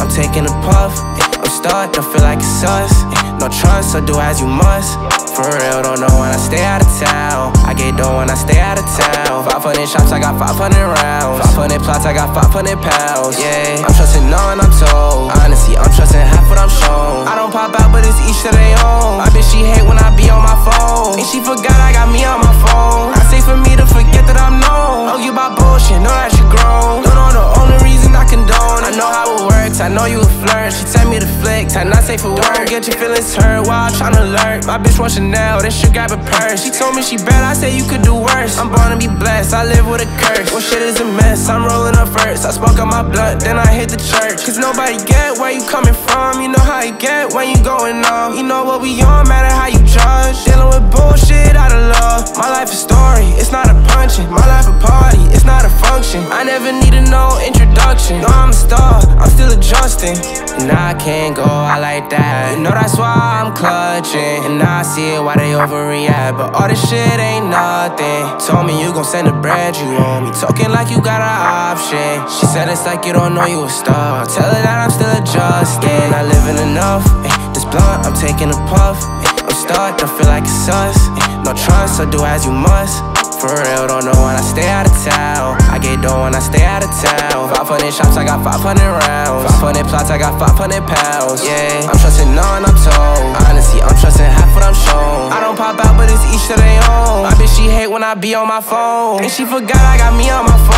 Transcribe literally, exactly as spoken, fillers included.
I'm taking a puff. I'm stuck, don't feel like it's us. No trust, so do as you must. For real, don't know when I stay out of town. I get dough when I stay out of town. Five hundred shots, I got five hundred rounds. Five hundred plots, I got five hundred pounds. Yeah, I'm trusting none, I'm told. Honestly, I'm trusting half what I'm shown. I don't pop out, but it's each to their own. My bitch, she hate when I be on my phone. And she forgot I got me on my phone. I say for me to forget that I'm known. Argue about bullshit, know that she grown. Don't know the only reason I condone. I know how it works, I know you a flirt. She tell me to flick, time not safe for work. Don't get your feelings hurt while I'm tryna alert. My bitch wants Chanel, then she grab a purse. She told me she bad, I say you could do worse. I'm born to be blessed, I live with a curse. Well, shit is a mess, I'm rolling up first. I smoke on my blunt, then I hit the church. Cause nobody get where you coming from. You know how you get when you going off. You know what we on, matter how you judge. Dealing with bullshit out of love. My life a story, it's not a punching. My life a party, it's not a function. I never needed no introduction. No, I'm a star, I'm still adjusting. And I can't go out like that. You know that's why I'm clutching. And I see it why they overreact, but all this shit ain't nothing. Told me you gon' send the bread, you owe me. Talking like you got an option. She said it's like you don't know you a star. Tell her that I'm still adjusting. Not living enough, ay, this blunt, I'm taking a puff. Ay, I'm stuck, don't feel like it's us. Ay, no trust, so do as you must. For real, don't know when I stay out of town. I get dough when I stay out of town. Five hundred shots, I got five hundred rounds. Five hundred plots, I got five hundred pounds. Yeah, I'm trusting none, I'm told. Honestly, I'm trusting half what I'm shown. I don't pop out, but it's each to their own. My bitch, she hate when I be on my phone. And she forgot I got me on my phone.